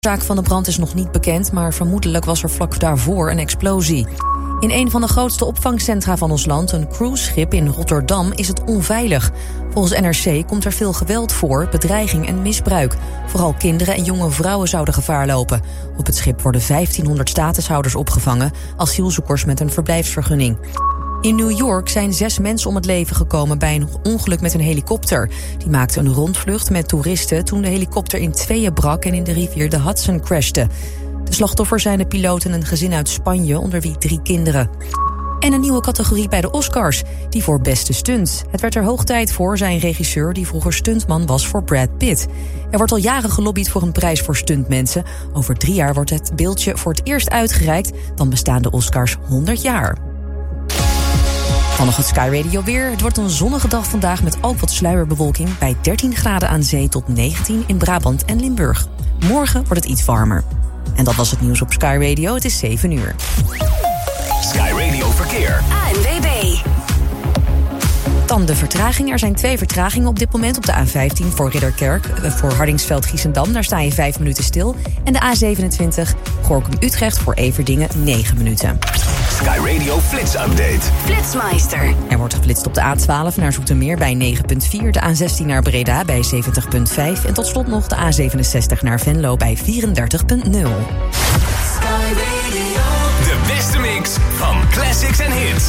De oorzaak van de brand is nog niet bekend, maar vermoedelijk was er vlak daarvoor een explosie. In een van de grootste opvangcentra van ons land, een cruiseschip in Rotterdam, is het onveilig. Volgens NRC komt er veel geweld voor, bedreiging en misbruik. Vooral kinderen en jonge vrouwen zouden gevaar lopen. Op het schip worden 1500 statushouders opgevangen, asielzoekers met een verblijfsvergunning. In New York zijn 6 mensen om het leven gekomen bij een ongeluk met een helikopter. Die maakte een rondvlucht met toeristen toen de helikopter in tweeën brak en in de rivier de Hudson crashte. De slachtoffers zijn de piloot en een gezin uit Spanje, onder wie 3 kinderen. En een nieuwe categorie bij de Oscars, die voor beste stunt. Het werd er hoog tijd voor, zei een regisseur die vroeger stuntman was voor Brad Pitt. Er wordt al jaren gelobbyd voor een prijs voor stuntmensen. Over 3 jaar wordt het beeldje voor het eerst uitgereikt. Dan bestaan de Oscars 100 jaar. Dan nog het Sky Radio weer. Het wordt een zonnige dag vandaag met ook wat sluierbewolking bij 13 graden aan zee tot 19 in Brabant en Limburg. Morgen wordt het iets warmer. En dat was het nieuws op Sky Radio. Het is 7 uur. Sky Radio Verkeer. ANWB. Dan de vertraging. Er zijn 2 vertragingen op dit moment op de A15 voor Ridderkerk. Voor Hardingsveld-Giessendam, daar sta je 5 minuten stil. En de A27 Gorinchem-Utrecht voor Everdingen 9 minuten. Sky Radio Flits Update. Flitsmeister. Er wordt geflitst op de A12 naar Zoetermeer bij 9,4. De A16 naar Breda bij 70,5. En tot slot nog de A67 naar Venlo bij 34,0. De beste mix van classics en hits.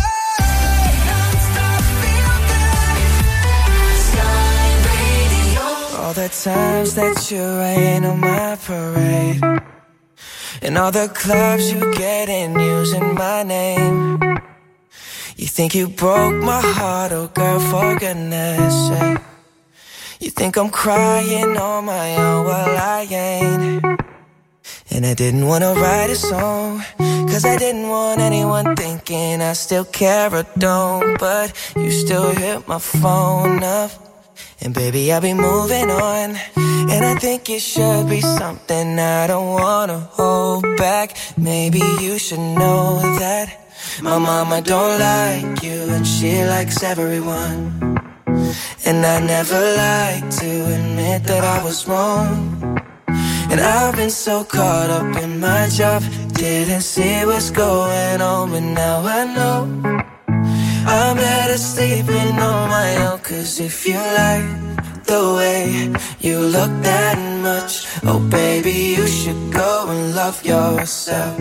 All the times that you rain on my parade, and all the clubs you get in using my name. You think you broke my heart, oh girl, for goodness sake. You think I'm crying on my own, well I ain't. And I didn't wanna write a song, cause I didn't want anyone thinking I still care or don't. But you still hit my phone up, and baby, I'll be moving on. And I think it should be something I don't wanna hold back. Maybe you should know that my mama don't like you, and she likes everyone. And I never like to admit that I was wrong. And I've been so caught up in my job, didn't see what's going on, but now I know I'm better sleeping on my own. Cause if you like the way you look that much, oh baby, you should go and love yourself.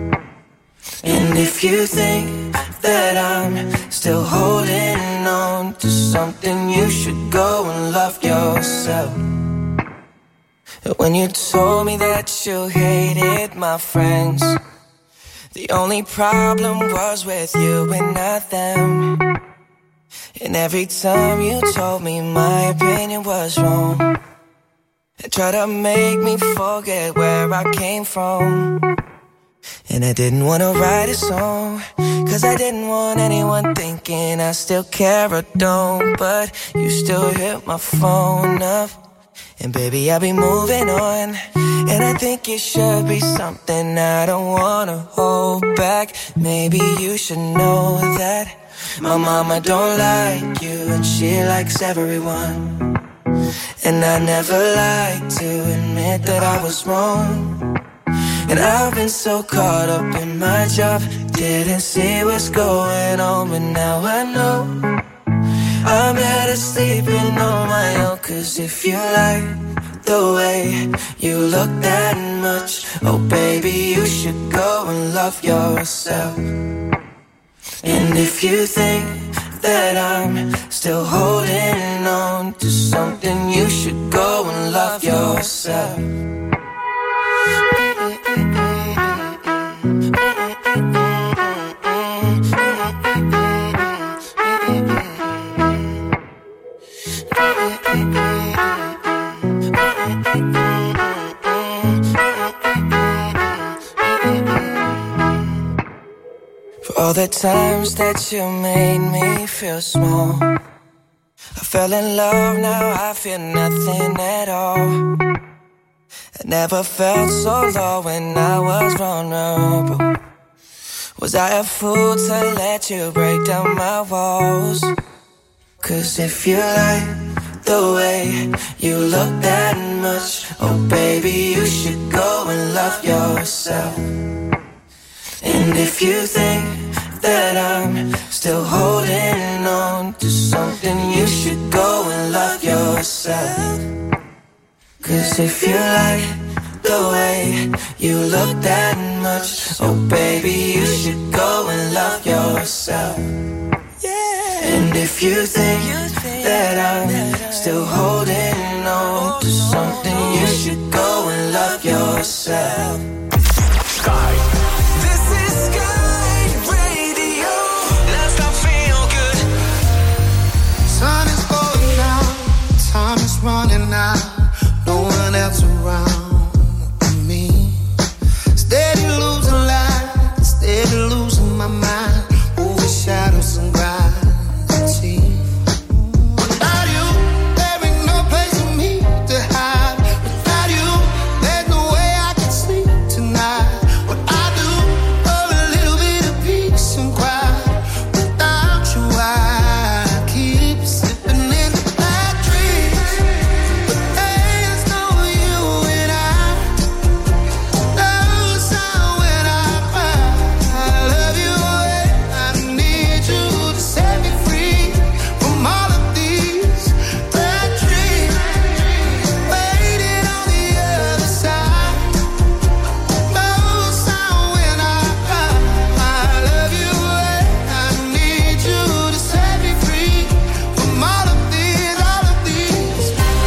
And if you think that I'm still holding on to something, you should go and love yourself. When you told me that you hated my friends, the only problem was with you and not them. And every time you told me my opinion was wrong, and tried to make me forget where I came from. And I didn't want to write a song, cause I didn't want anyone thinking I still care or don't. But you still hit my phone up, and baby, I'll be moving on. And I think it should be something I don't wanna hold back. Maybe you should know that my mama don't like you, and she likes everyone. And I never like to admit that I was wrong. And I've been so caught up in my job, didn't see what's going on, but now I know I'm better sleeping on my own. Cause if you like the way you look that much, oh baby, you should go and love yourself. And if you think that I'm still holding on to something, you should go and love yourself. For all the times that you made me feel small, I fell in love, now I feel nothing at all. I never felt so low when I was vulnerable. Was I a fool to let you break down my walls? Cause if you like the way you look that much. Oh baby, you should go and love yourself. And if you think that I'm still holding on to something, you should go and love yourself. 'Cause if you like the way you look that much, oh baby, you should go and love yourself. And if you think that I'm still holding on to something, you should go and love yourself. Sky. This is Sky Radio. Let's not feel good. Sun is going down, time is running out. No one else around me. Steady losing light, steady losing my mind. Over shadows and gravity. Without you, there ain't no place for me to hide. Without you, there's no way I can sleep tonight. What I do for a little bit of peace and quiet. Without you, I keep slipping into bad dreams. But there's no you and I. No sound when I cry. I love you and I need you to set me free from all of these bad dreams. Waiting on the other side. No sound when I cry. I love you and I need you to set me free from all of these bad dreams.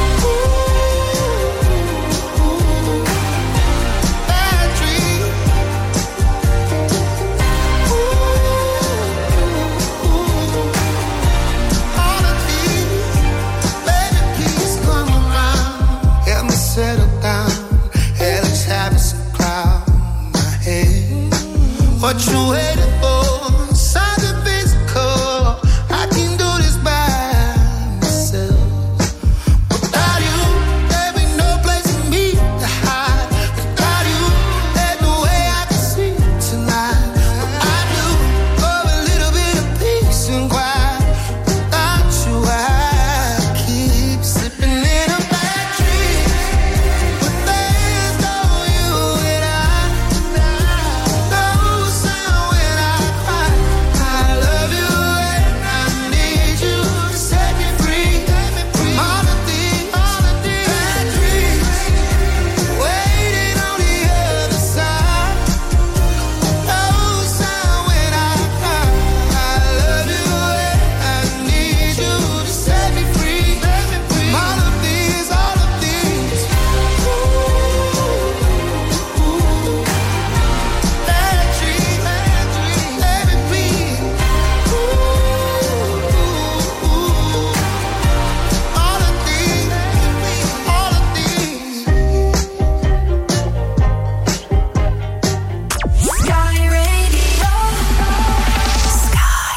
All of these, baby, please come around. Help me settle down. Hell is having some cloud in my head. What you waiting for? Something physical. I can do this by myself. Without you, there ain't no place for me to hide. Without you, there's no way I can sleep tonight. What I do for a little bit of peace and quiet. Without you, I keep slipping in a bad dream. But there's no you and I. No sound when I cry. I love you and I need you to set me free from all of these bad dreams. Waiting on the other side. No sound when I cry. I love you and I need you to set me free from all of these bad dreams. Baby, please. All of these, all of these. Sky Radio. Sky.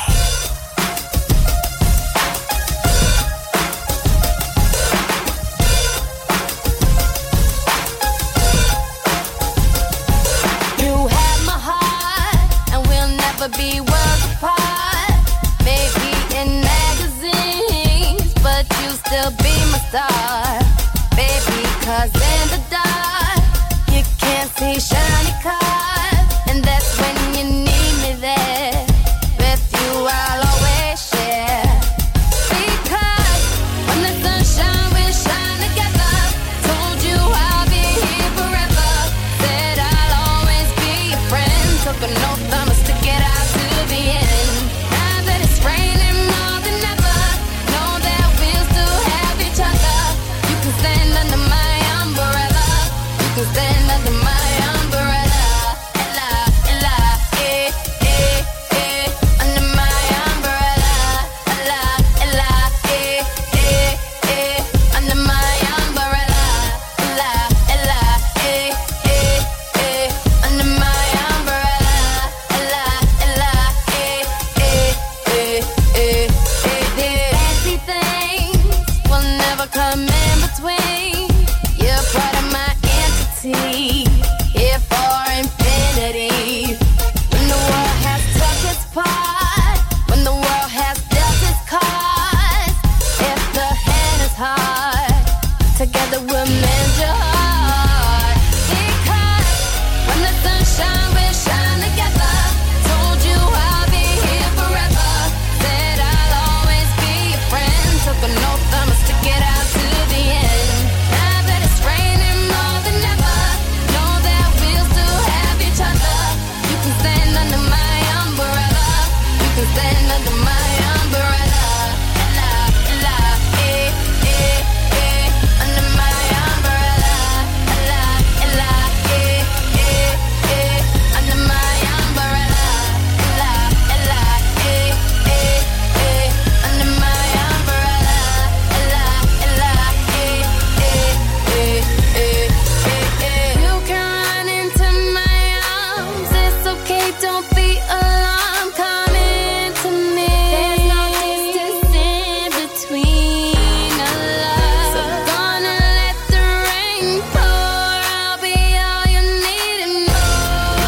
You have my heart, and we'll never be worlds apart. Maybe in magazines, but you still be my star. Baby, 'cause in the dark, you can't see shiny cars. And that's when you need me there. With you, I'll always share. Because when the sunshine, we shine together. Told you I'll be here forever. Said I'll always be your friend. Took an oath, I'ma stick it out to the end. Now that it's raining more than ever, know that we'll still have each other. You can stand under my umbrella. You can stand under my umbrella. Ella, Ella, eh, eh, eh. Under my umbrella. Ella, Ella, eh, eh, eh. Under my umbrella. Ella, Ella, eh, eh, eh. Under my umbrella. Ella, Ella, eh, eh, eh, eh, eh. Fancy things will never come in between. You're part of my entity. don't be alarmed, come into me. There's no distance in between our love. So gonna let the rain pour. I'll be all you need and more.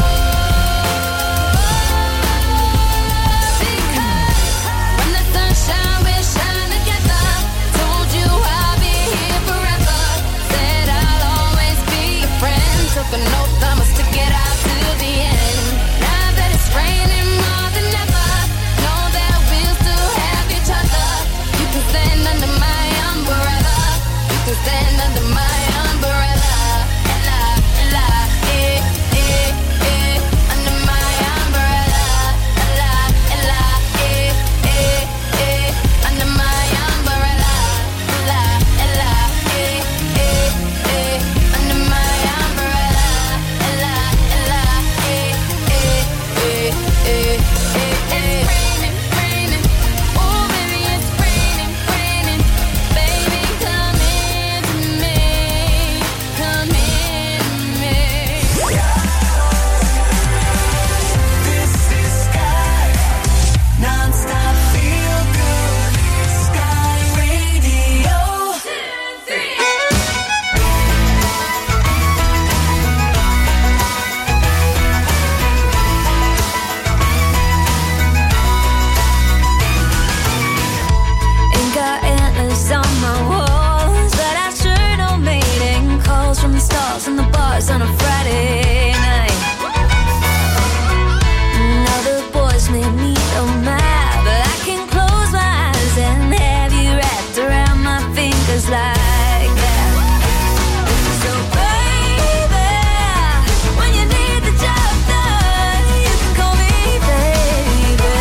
Because when the sunshine will shine together. Told you I'll be here forever. Said I'll always be your friend. Took an oath, I'ma stick it out to the end. Now that it's raining more than ever, know that we'll still have each other. You can stand under my umbrella. You can stand under my umbrella. Ella, ella, under my umbrella. Ella, ella, under my umbrella. Ella, ella, under my umbrella. Ella, ella, it's raining, raining. Oh, baby, it's raining, raining. Baby, come into me. Come into me. This is Sky. Non-stop feel good. Sky Radio. 2, 3. Ain't got antlers on my walls, but I sure don't mating calls from the stars and the bars on a Friday night. Now the boys may meet on mad, but I can close my eyes and have you wrapped around my fingers like that. So baby, when you need the job done, you can call me baby.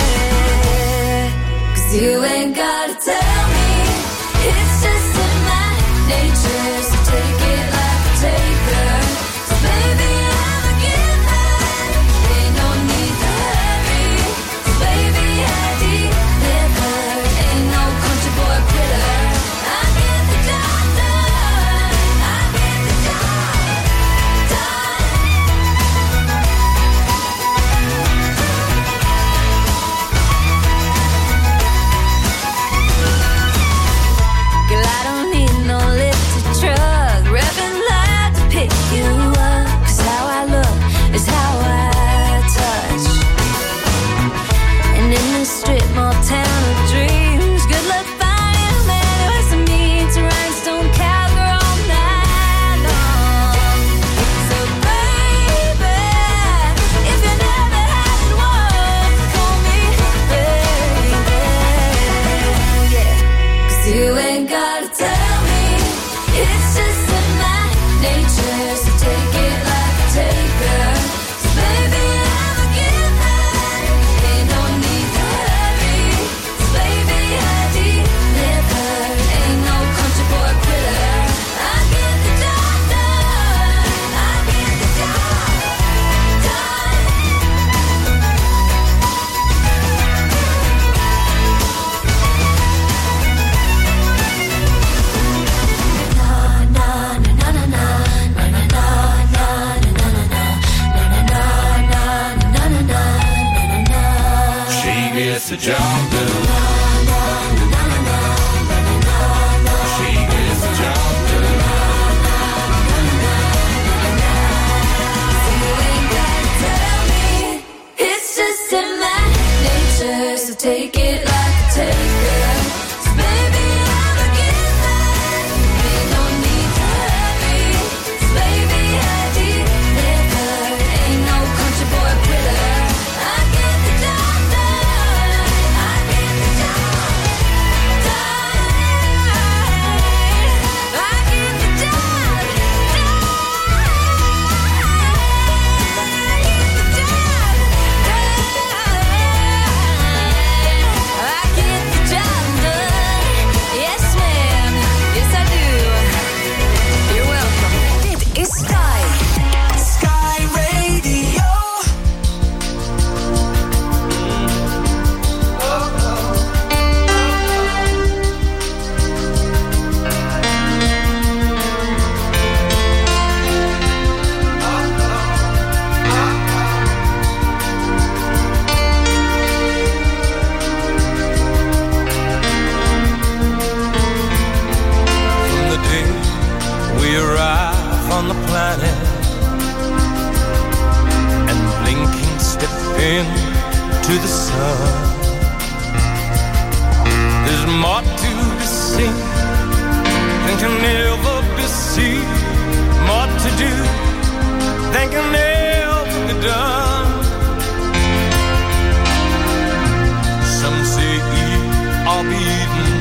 'Cause you ain't gotta tell me, it's just in my nature. So take it like a taker. 'Cause baby, I'm a giver. Ain't no need to hurry. 'Cause baby, I deliver. Ain't no country boy quitter. I get the job done. I get the job done. Girl, I don't need no lifted truck, revving loud to pick you up. 'Cause how I look is how I touch. And in this strip mall town of dreams, good luck finding a man who has to meet to rhinestone cowgirl all night long. So baby, if you never had one, call me baby. Yeah. 'Cause you ain't gotta tell me, it's just in my nature. So take it like a taker. 'Cause baby, I'm a giver. Ain't no need to hurry. 'Cause baby, I deliver. Ain't no country boy quitter. I get the job done. I get the job done. She gets the job done. She gets the job done. You ain't gotta tell me, it's just in my nature. So take it like a taker. 'Cause baby, I'm a giver. Ain't no need to hurry. 'Cause baby, I deliver. Ain't no country boy quitter. I get the job done. I get the job done. I get the job done. into the sun. There's more to be seen than can ever be seen. More to do than can ever be done. Some say eat or be eaten.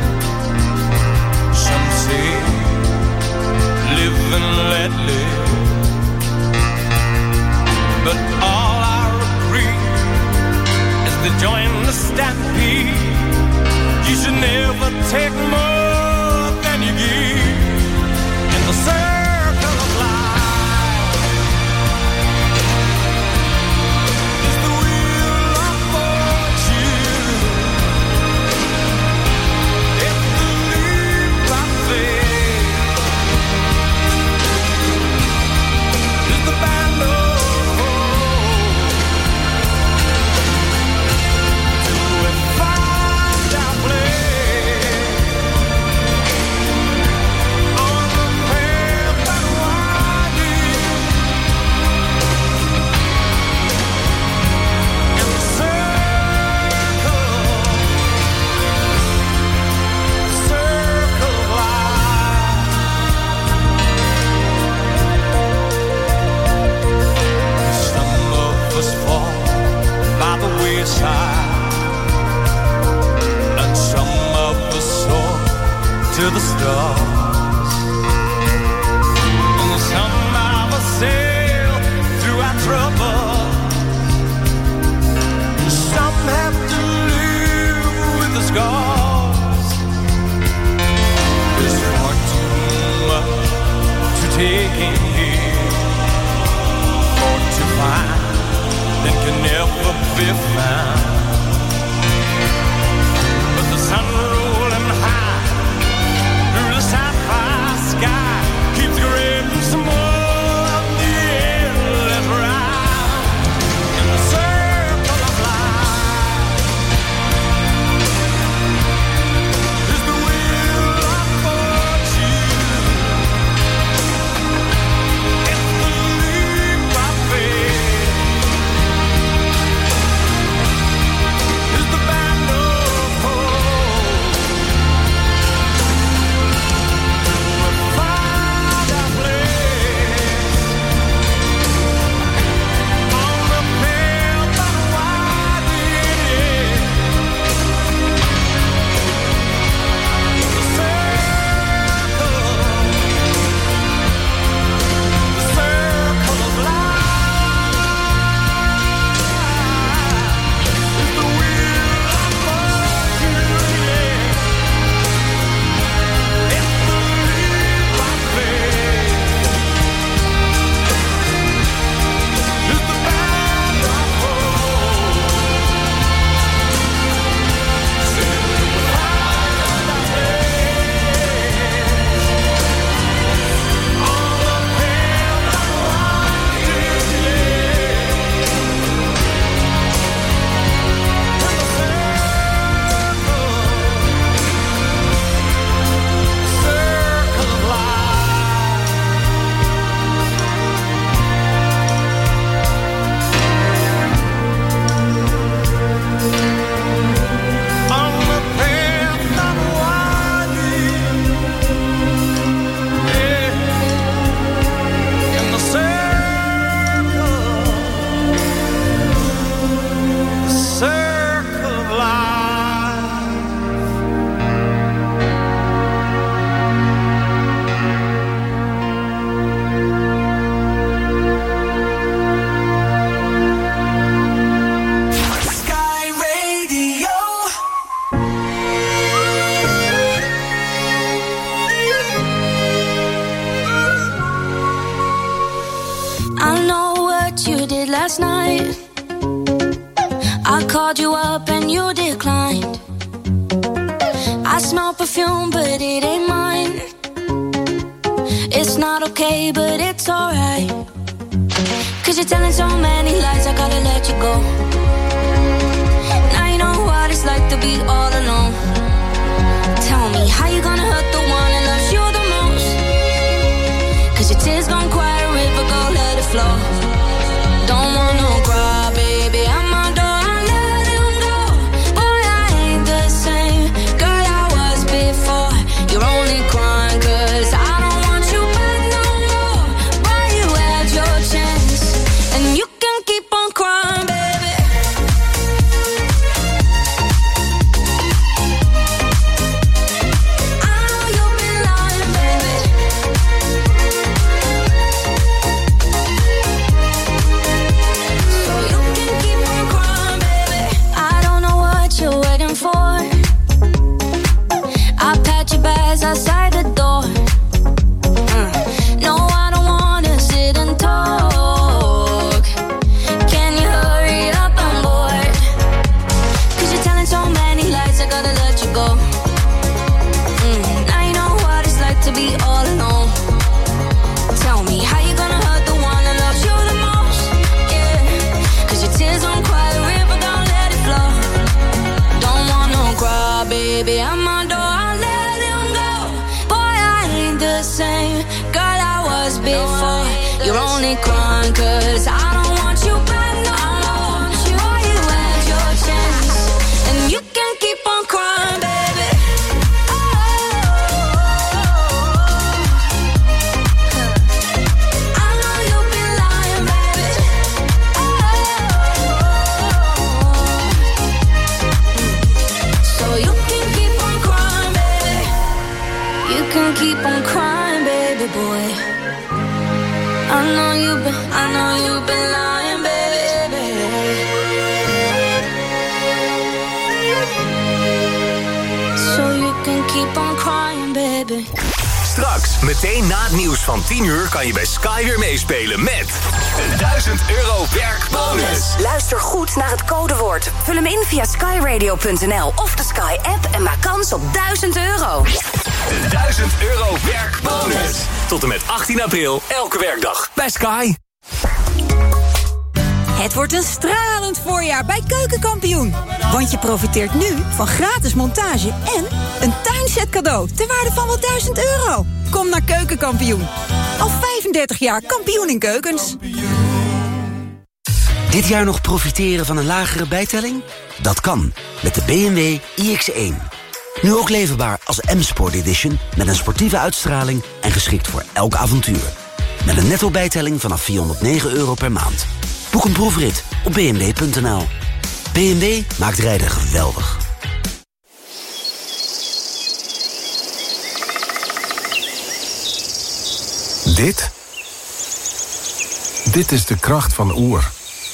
Some say live and let live. But all I agree is to join the stampede. You should never take more than you give in the circle of life. It's the wheel of fortune. It's the leap of faith. It's the band of and some of us soar to the stars, and some of us sail through our trouble. Some have to live with the scars. There's far too much to take in here, or to find that can never be found. But the sun rolling high through the sapphire sky keeps grading some more of the endless ride in the circle of life. Is the wheel of fortune. It's the leap of faith. Is the band of hope. We'll find our place on the pale but winding edge. The circle of life is the wheel of fortune. It's the leap of faith. It's the band of hope. Sing the find our place on the pale but winding edge. In the circle of life. On the path that winding, yeah. In the circle of life. Sky Radio. I know what you did last night. I called you up and you declined. I smell perfume, but it ain't mine. It's not okay, but it's alright. 'Cause you're telling so many lies, I gotta let you go. Now you know what it's like to be all alone. Tell me, how you gonna hurt the one that loves you the most? 'Cause your tears gon' quiet a river, go let it flow. Don't wanna cry, baby, I'm You're only crying 'cause I don't want you back no more. Sure you had your chance, and you can keep on crying, baby. I know you've been lying, baby. So you can keep on crying, baby. You can keep on crying, baby boy. I know you've been lying, baby. So you can keep on crying, baby. Straks, meteen na het nieuws van 10 uur... kan je bij Sky weer meespelen met de €1000 werkbonus. Luister goed naar het codewoord. Vul hem in via skyradio.nl of de Sky-app en maak kans op €1000. De €1000 werkbonus. Tot en met 18 april, elke werkdag bij Sky. Het wordt een stralend voorjaar bij Keukenkampioen. Want je profiteert nu van gratis montage en een tuinset cadeau ter waarde van wel €1000. Kom naar Keukenkampioen. Al 35 jaar kampioen in keukens. Dit jaar nog profiteren van een lagere bijtelling? Dat kan, met de BMW iX1. Nu ook leverbaar als M-Sport Edition met een sportieve uitstraling en geschikt voor elk avontuur. Met een netto bijtelling vanaf €409 per maand. Boek een proefrit op bmw.nl. BMW maakt rijden geweldig. Dit is de kracht van Oer.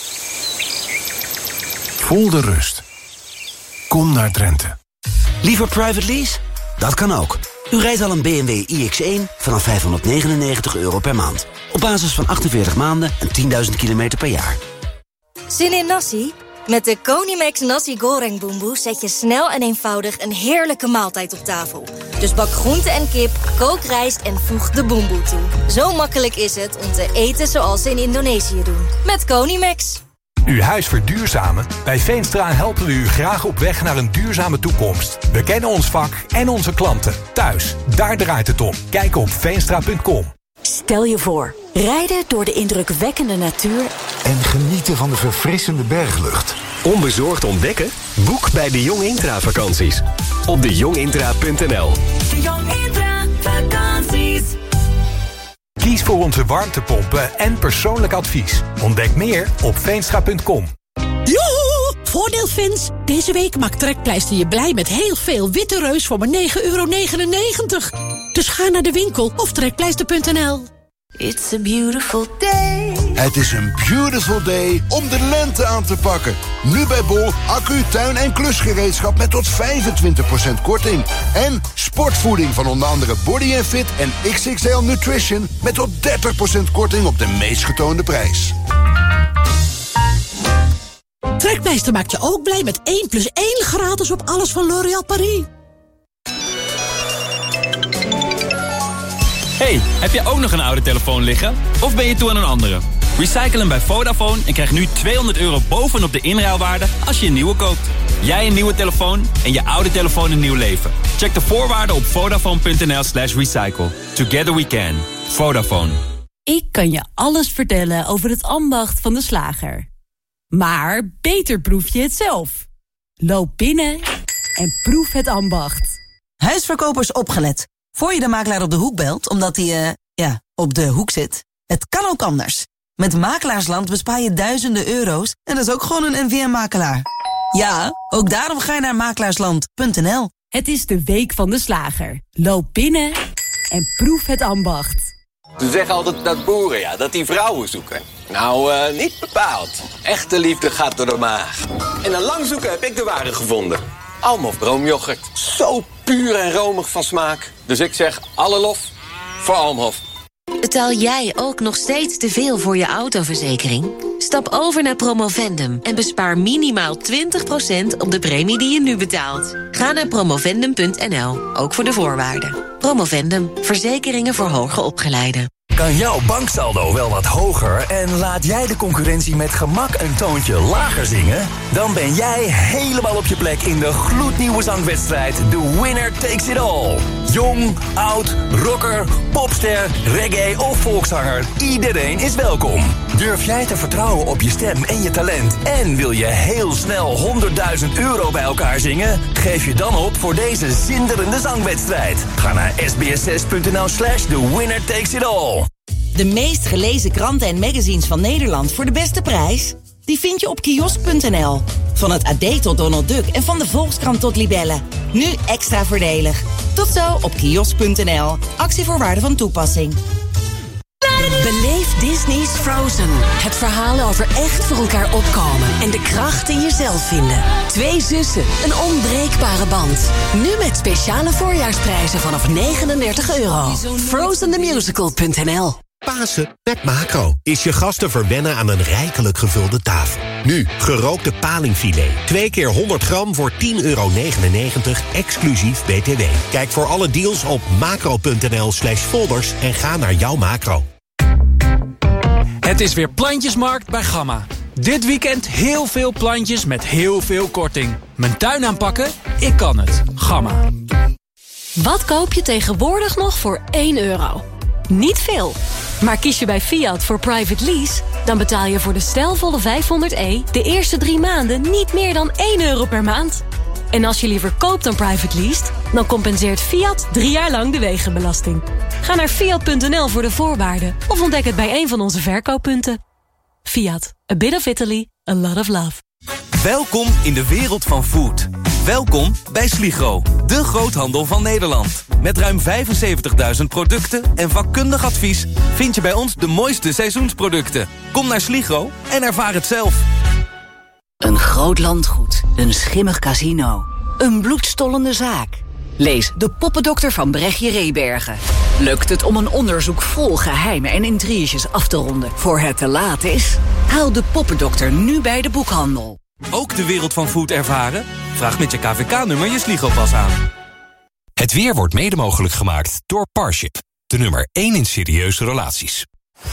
Voel de rust. Kom naar Drenthe. Liever private lease? Dat kan ook. U rijdt al een BMW iX1 vanaf €599 per maand. Op basis van 48 maanden en 10.000 kilometer per jaar. Zin in nasi? Met de Konimax Nasi Goreng Boemboe zet je snel en eenvoudig een heerlijke maaltijd op tafel. Dus bak groente en kip, kook rijst en voeg de boemboe toe. Zo makkelijk is het om te eten zoals ze in Indonesië doen. Met Konimax. Uw huis verduurzamen? Bij Veenstra helpen we u graag op weg naar een duurzame toekomst. We kennen ons vak en onze klanten. Thuis, daar draait het om. Kijk op veenstra.com. Stel je voor, rijden door de indrukwekkende natuur en genieten van de verfrissende berglucht. Onbezorgd ontdekken? Boek bij de Jong Intra vakanties. Op dejongintra.nl. De Jong Intra vakanties. Kies voor onze warmtepompen en persoonlijk advies. Ontdek meer op veenstra.com. Joehoe! Voordeelfans! Deze week maakt Trekpleister je blij met heel veel witte reus voor maar €9,99. Dus ga naar de winkel of trekpleister.nl. It's a beautiful day. Het is een beautiful day om de lente aan te pakken. Nu bij Bol accu, tuin- en klusgereedschap met tot 25% korting. En sportvoeding van onder andere Body & Fit en XXL Nutrition met tot 30% korting op de meest getoonde prijs. Trekpleister maakt je ook blij met 1+1 gratis op alles van L'Oréal Paris. Hey, heb jij ook nog een oude telefoon liggen? Of ben je toe aan een andere? Recycle hem bij Vodafone en krijg nu €200 bovenop de inruilwaarde als je een nieuwe koopt. Jij een nieuwe telefoon en je oude telefoon een nieuw leven. Check de voorwaarden op vodafone.nl/recycle. Together we can. Vodafone. Ik kan je alles vertellen over het ambacht van de slager. Maar beter proef je het zelf. Loop binnen en proef het ambacht. Huisverkopers opgelet. Voor je de makelaar op de hoek belt, omdat hij, op de hoek zit. Het kan ook anders. Met Makelaarsland bespaar je duizenden euro's en dat is ook gewoon een NVM-makelaar. Ja, ook daarom ga je naar makelaarsland.nl. Het is de week van de slager. Loop binnen en proef het ambacht. Ze zeggen altijd dat boeren, dat die vrouwen zoeken. Nou, niet bepaald. Echte liefde gaat door de maag. En na lang zoeken heb ik de ware gevonden. Almof Broomyoghurt. Zo puur en romig van smaak. Dus ik zeg alle lof voor Almhof. Betaal jij ook nog steeds te veel voor je autoverzekering? Stap over naar Promovendum en bespaar minimaal 20% op de premie die je nu betaalt. Ga naar promovendum.nl, ook voor de voorwaarden. Promovendum, verzekeringen voor hoger opgeleiden. Kan jouw banksaldo wel wat hoger en laat jij de concurrentie met gemak een toontje lager zingen? Dan ben jij helemaal op je plek in de gloednieuwe zangwedstrijd The Winner Takes It All. Jong, oud, rocker, popster, reggae of volkszanger. Iedereen is welkom. Durf jij te vertrouwen op je stem en je talent? En wil je heel snel 100.000 euro bij elkaar zingen? Geef je dan op voor deze zinderende zangwedstrijd. Ga naar sbs6.nl/The Winner Takes It All. De meest gelezen kranten en magazines van Nederland voor de beste prijs? Die vind je op kiosk.nl. Van het AD tot Donald Duck en van de Volkskrant tot Libelle. Nu extra voordelig. Tot zo op kiosk.nl. Actievoorwaarden van toepassing. Beleef Disney's Frozen. Het verhaal over echt voor elkaar opkomen en de kracht in jezelf vinden. 2 zussen, een onbreekbare band. Nu met speciale voorjaarsprijzen vanaf €39. FrozenTheMusical.nl. Pasen met Macro is je gasten verwennen aan een rijkelijk gevulde tafel. Nu, gerookte palingfilet. 2 keer 100 gram voor €10,99, exclusief BTW. Kijk voor alle deals op macro.nl/folders en ga naar jouw Macro. Het is weer Plantjesmarkt bij Gamma. Dit weekend heel veel plantjes met heel veel korting. Mijn tuin aanpakken? Ik kan het. Gamma. Wat koop je tegenwoordig nog voor €1? Niet veel. Maar kies je bij Fiat voor private lease, dan betaal je voor de stijlvolle 500e de eerste 3 maanden niet meer dan €1 per maand. En als je liever koopt dan private leased, dan compenseert Fiat 3 jaar lang de wegenbelasting. Ga naar fiat.nl voor de voorwaarden of ontdek het bij een van onze verkooppunten. Fiat, a bit of Italy, a lot of love. Welkom in de wereld van food. Welkom bij Sligro, de groothandel van Nederland. Met ruim 75.000 producten en vakkundig advies vind je bij ons de mooiste seizoensproducten. Kom naar Sligro en ervaar het zelf. Een groot landgoed, een schimmig casino, een bloedstollende zaak. Lees De Poppendokter van Brechtje Rebergen. Lukt het om een onderzoek vol geheimen en intriges af te ronden voor het te laat is? Haal De Poppendokter nu bij de boekhandel. Ook de wereld van food ervaren? Vraag met je KVK-nummer je Sligro-pas aan. Het weer wordt mede mogelijk gemaakt door Parship. De nummer 1 in serieuze relaties.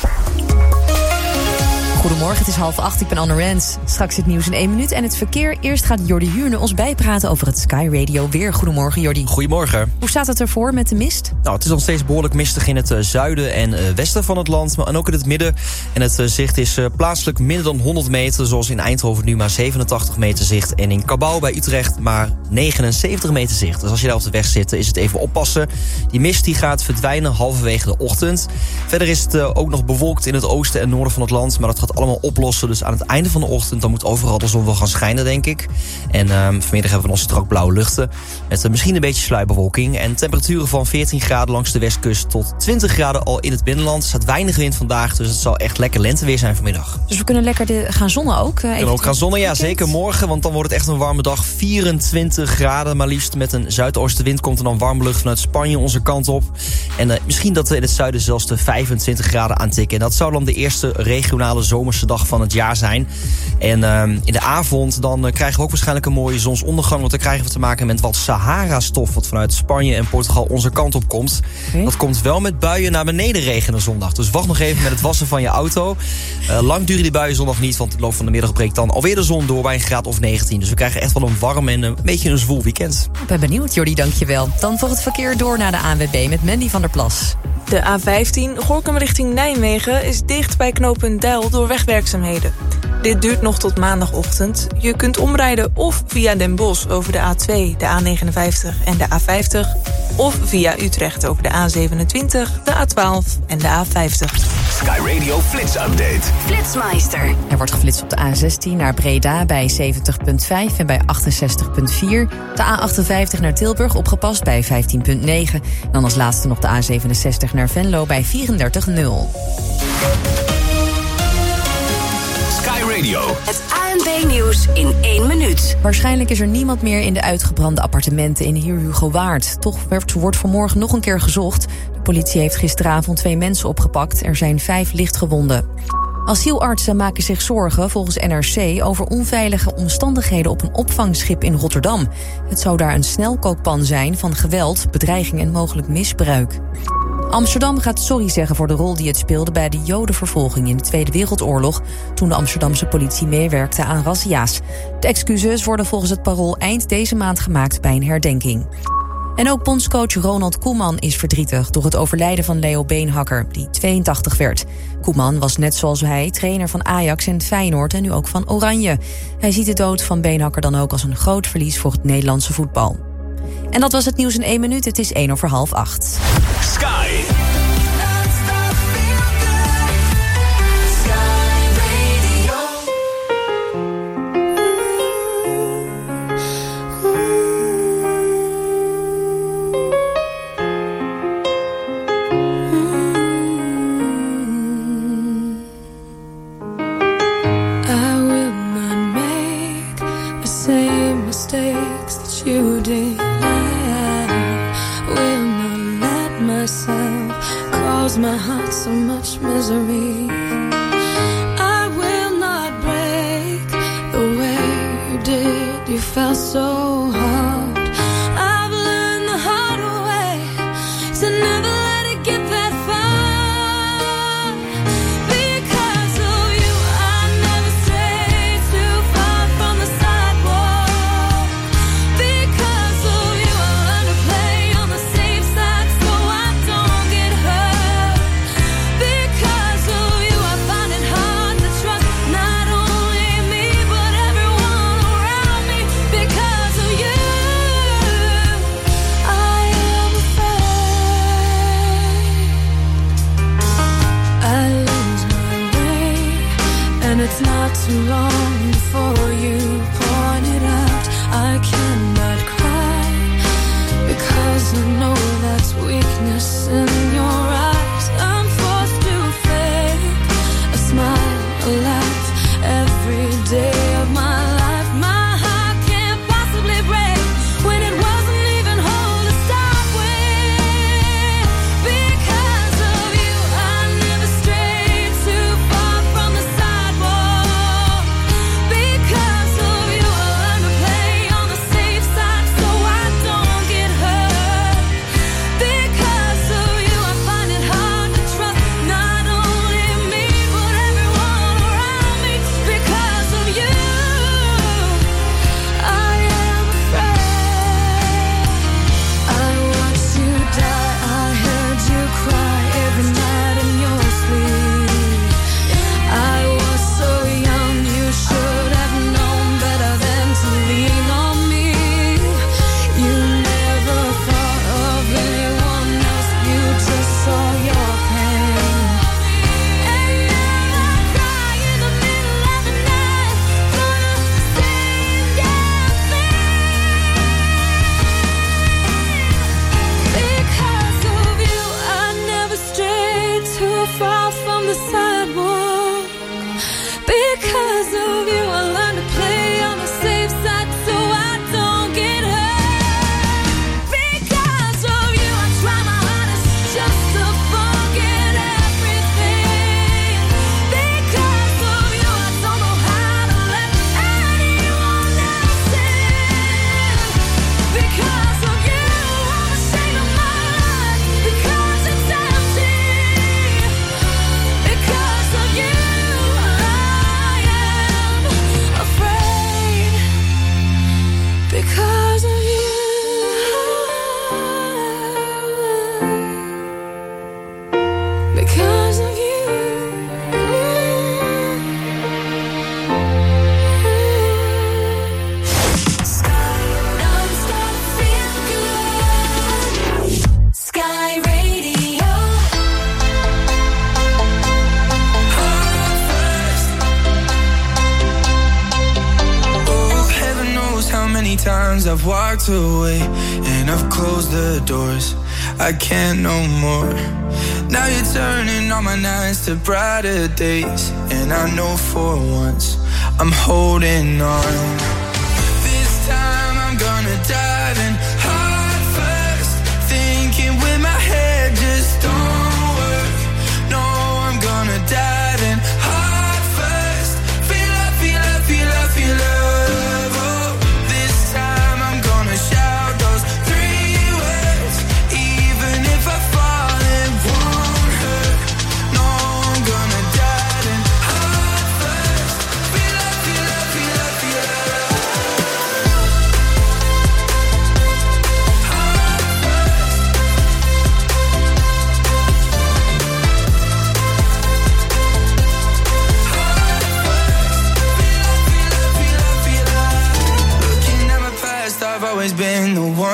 Goedemorgen, het is 7:30, ik ben Anne Rens. Straks het nieuws in 1 minuut en het verkeer. Eerst gaat Jordi Huurne ons bijpraten over het Sky Radio weer. Goedemorgen, Jordi. Goedemorgen. Hoe staat het ervoor met de mist? Nou, het is nog steeds behoorlijk mistig in het zuiden en westen van het land, maar ook in het midden. En het zicht is plaatselijk minder dan 100 meter, zoals in Eindhoven nu maar 87 meter zicht. En in Cabau bij Utrecht maar 79 meter zicht. Dus als je daar op de weg zit, is het even oppassen. Die mist die gaat verdwijnen halverwege de ochtend. Verder is het ook nog bewolkt in het oosten en noorden van het land, maar dat gaat allemaal oplossen. Dus aan het einde van de ochtend dan moet overal de zon wel gaan schijnen, denk ik. En vanmiddag hebben we nog strak blauwe luchten. Met misschien een beetje sluierbewolking. En temperaturen van 14 graden langs de westkust tot 20 graden al in het binnenland. Er staat weinig wind vandaag, dus het zal echt lekker lenteweer zijn vanmiddag. Dus we kunnen lekker gaan zonnen ook? We kunnen ook gaan zonnen, ja, zeker morgen. Want dan wordt het echt een warme dag. 24 graden maar liefst. Met een zuidoostenwind komt er dan warme lucht vanuit Spanje onze kant op. En misschien dat we in het zuiden zelfs de 25 graden aantikken. En dat zou dan de eerste regionale zomerse dag van het jaar zijn. En in de avond dan krijgen we ook waarschijnlijk een mooie zonsondergang. Want dan krijgen we te maken met wat Sahara-stof wat vanuit Spanje en Portugal onze kant op komt. Dat komt wel met buien naar beneden regenen zondag. Dus wacht nog even met het wassen van je auto. Lang duren die buien zondag niet, want in de loop van de middag breekt dan alweer de zon door bij een graad of 19. Dus we krijgen echt wel een warm en een beetje een zwoel weekend. Ik ben benieuwd, Jordi, dankjewel. Dan voor het verkeer door naar de ANWB met Mandy van der Plas. De A15 Gorinchem richting Nijmegen is dicht bij knooppunt Deil door wegwerkzaamheden. Dit duurt nog tot maandagochtend. Je kunt omrijden of via Den Bosch over de A2, de A59 en de A50... of via Utrecht over de A27, de A12 en de A50. Sky Radio Flits Update. Flitsmeister. Er wordt geflitst op de A16 naar Breda bij 70.5 en bij 68.4. De A58 naar Tilburg opgepast bij 15.9. En dan als laatste nog de A67 naar Venlo bij 34.0. Radio. Het ANB-nieuws in 1 minuut. Waarschijnlijk is er niemand meer in de uitgebrande appartementen in Heer Hugo Waard. Toch wordt vanmorgen nog een keer gezocht. De politie heeft gisteravond 2 mensen opgepakt. Er zijn 5 lichtgewonden. Asielartsen maken zich zorgen, volgens NRC, over onveilige omstandigheden op een opvangschip in Rotterdam. Het zou daar een snelkookpan zijn van geweld, bedreiging en mogelijk misbruik. Amsterdam gaat sorry zeggen voor de rol die het speelde bij de Jodenvervolging in de Tweede Wereldoorlog, toen de Amsterdamse politie meewerkte aan razzia's. De excuses worden volgens het Parool eind deze maand gemaakt bij een herdenking. En ook bondscoach Ronald Koeman is verdrietig door het overlijden van Leo Beenhakker, die 82 werd. Koeman was net zoals hij trainer van Ajax en Feyenoord en nu ook van Oranje. Hij ziet de dood van Beenhakker dan ook als een groot verlies voor het Nederlandse voetbal. En dat was het nieuws in 1 minuut. Het is 7:45. Sky. You did. I will not let myself cause my heart so much misery. I will not break the way you did. You felt so hard. I've learned the hard way to never let it get that far. Because of you, I never strayed too far from the sidewalk. Because of you, I learned to play on the safe side so I don't get hurt. Because of you, I find it hard to trust not only me but everyone around me. Because of you, I am afraid I lose my way, and it's not too long before you point it out. I cannot cry because I know that's weakness in your eyes. I'm forced to fake a smile, a laugh every day of my life. My heart can't possibly break when it wasn't even whole to start with. Because of you, I never strayed too far from the sidewalk. Because of you, I learned to play on the safe side so I don't get hurt. Because of you, I find it hard to trust not only me but everyone around me. Because of you, I am afraid. I watched you die, I heard you cry every night in your sleep. I was so young, you should have known better than to lean on me. You never thought of anyone else, you just saw your pain. And now I cry in the middle of the night for the same damn thing. Because of you, I never strayed too far from the sidewalk. Because of you, I learned to play on the safe side so I don't get hurt. Because of you, I try my hardest just to forget everything. Because of you, I don't know how to let anyone else in. Because of you, I'm ashamed of my life because it's empty. Because of you, I am afraid. Because of you, because of you. Non-stop feel good. Sky Radio. Oh, heaven knows how many times I've walked away and I've closed the doors. I can't no more. Now you're turning all my nights to brighter days, and I know for once I'm holding on. This time I'm gonna dive in heart first, thinking with my head just don't work. No, I'm gonna dive in heart first, feel love, feel love, feel love, feel love. Oh, this time I'm gonna shout those 3 words, even if I fall in.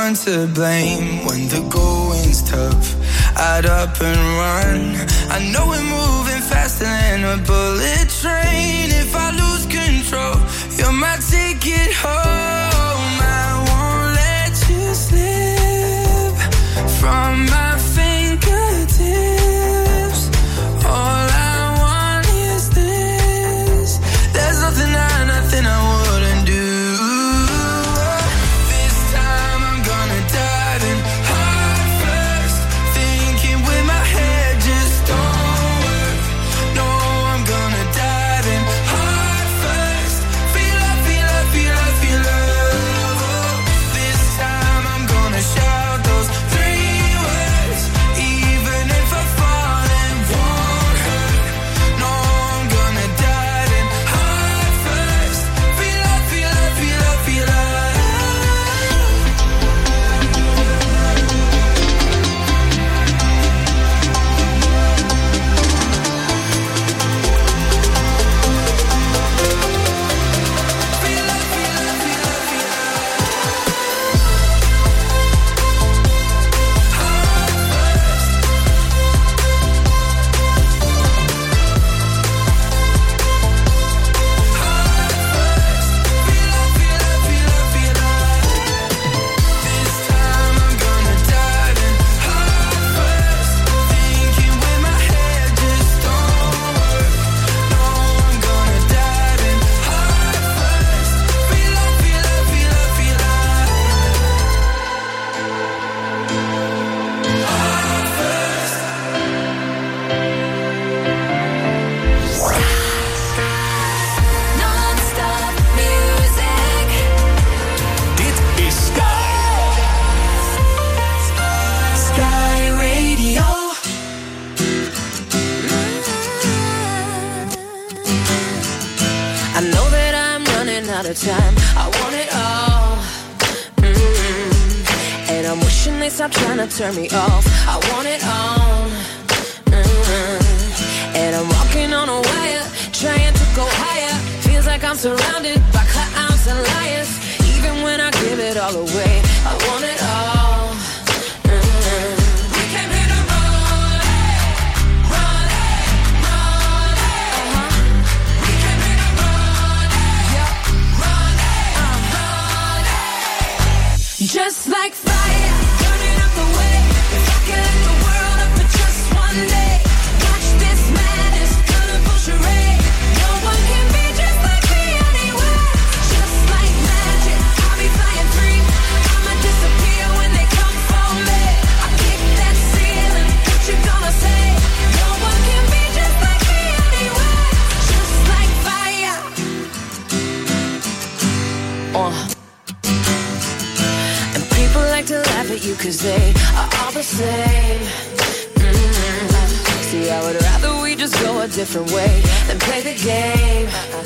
one to blame when the going's tough. I'd up and run. I know we're moving faster than a bullet train. If I lose control, you're my ticket home. I won't let you slip from my fingertips. All I want is this. There's nothing I wouldn't do. This time I'm gonna dive in heart first. Thinking with my head just don't work. No, I'm gonna dive in heart first. Feel love, feel love, feel love, feel love. This time I'm gonna shout those 3 words. Even if I fall, it won't hurt. No, I'm gonna dive in heart first. Feel love, feel love, feel love, feel love. Time. I want it all. And I'm wishing they stop trying to turn me off. I want it all. And I'm walking on a wire, trying to go higher. Feels like I'm surrounded by clowns and liars. Even when I give it all away, I want it all. We came here to run it, run it, run it. We came here to run it, run it. Just like fire, burning up the way. If I could light the world up for just one day, watch this madness, colorful charade. No one can be just like me anyway. Just like magic, I'll be flying free. I'ma disappear when they come for me. I kick that ceiling, what you gonna say? No one can be just like me anyway. Just like fire. And people like to laugh at you 'cause they are all the same. See, I would rather we just go a different way than play the game.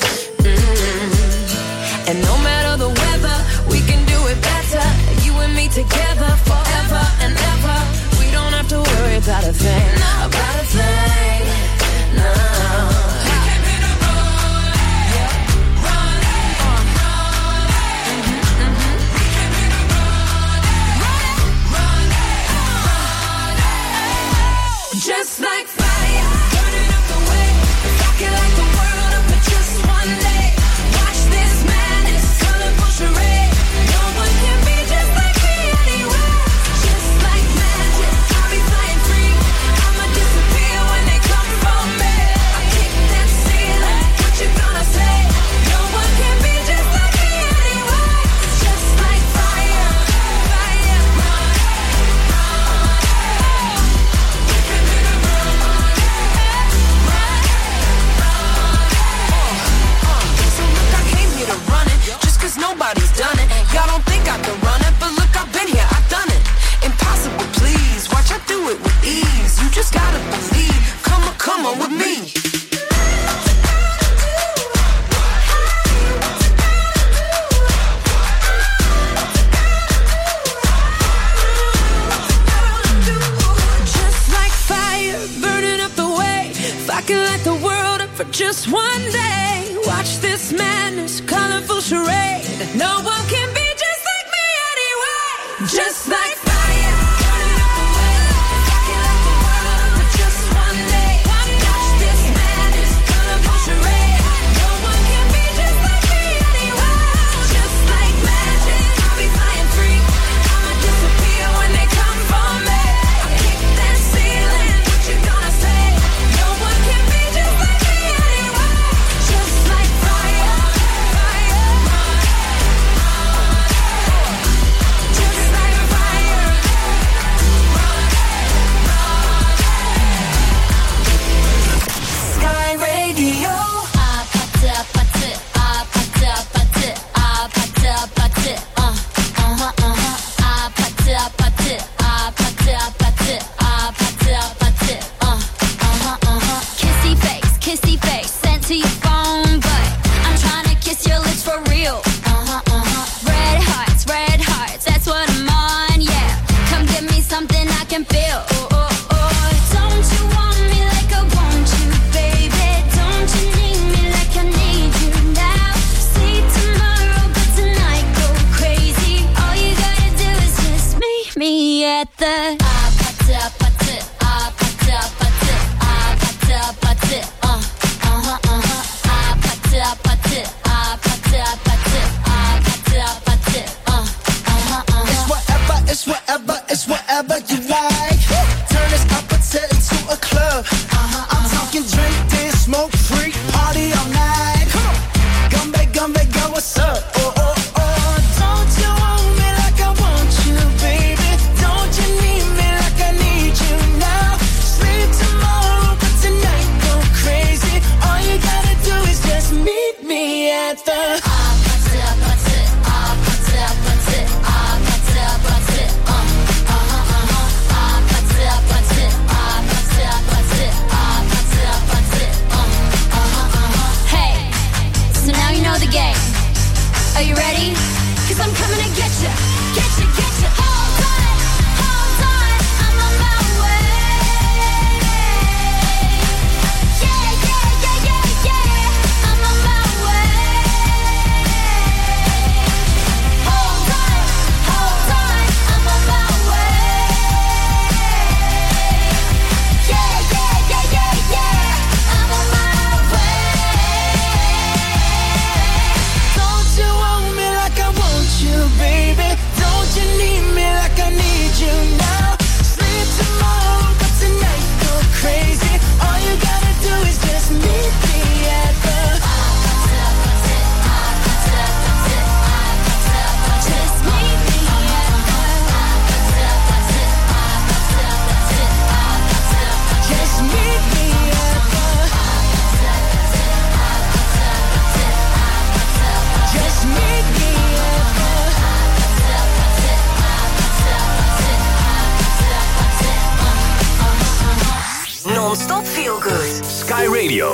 And no matter the weather, we can do it better. You and me together forever and ever. We don't have to worry about a thing, about a thing. No. Just like fire, burning up the way. If I could light the world up for just one day, watch this madness, colorful charade. No one can be just like me anyway. Just like magic, I'll be flying free. I'ma disappear when they come for me. I kick that ceiling, what you gonna say? No one can be just like me anyway. Just like fire, fire, run, nobody's done it. Y'all don't think I can run it, but look, I've been here, I've done it. Impossible, please. Watch, I do it with ease. You just gotta believe. Come on with me. Just like fire, burning up the way. If I could light the world up for just one day, watch this madness, colorful charade. No one can be just like me anyway. Just like fire, burning up the world, rocking like the world for just one day. Watch this madness, gonna push a ray. No one can be just like me anyway. Just like magic, I'll be flying free. I'ma disappear when they come for me. I kick that ceiling, what you gonna say? No one can be just like me anyway. Just like fire, fire. Just like fire. Sky Radio. Kissy face, sent to your phone, but I'm trying to kiss your lips for real. Red hearts, that's what I'm on, yeah. Come give me something I can feel. Don't you want me like I want you, baby? Don't you need me like I need you now? Sleep tomorrow, but tonight go crazy. All you gotta do is just meet me at the It's whatever you like. Turn this opposite into a club. I'm talking drink, dance, smoke, freak, party all night. Gumbe, go, what's up? Oh. Don't you want me like I want you, baby? Don't you need me like I need you now? Sleep tomorrow, but tonight go crazy. All you gotta do is just meet me at the Are you ready? 'Cause I'm coming to get you. Hold on, I'm on my way. Yeah, I'm on my way. Hold on, I'm on my way. Yeah, I'm on my way. Don't you want me like I want you, baby? Don't you need me like I need you now? Sleep tomorrow, but tonight go crazy. All you gotta do is just meet me at the just meet me at the just meet me at the just meet me at the Non-stop feel good. Sky Radio.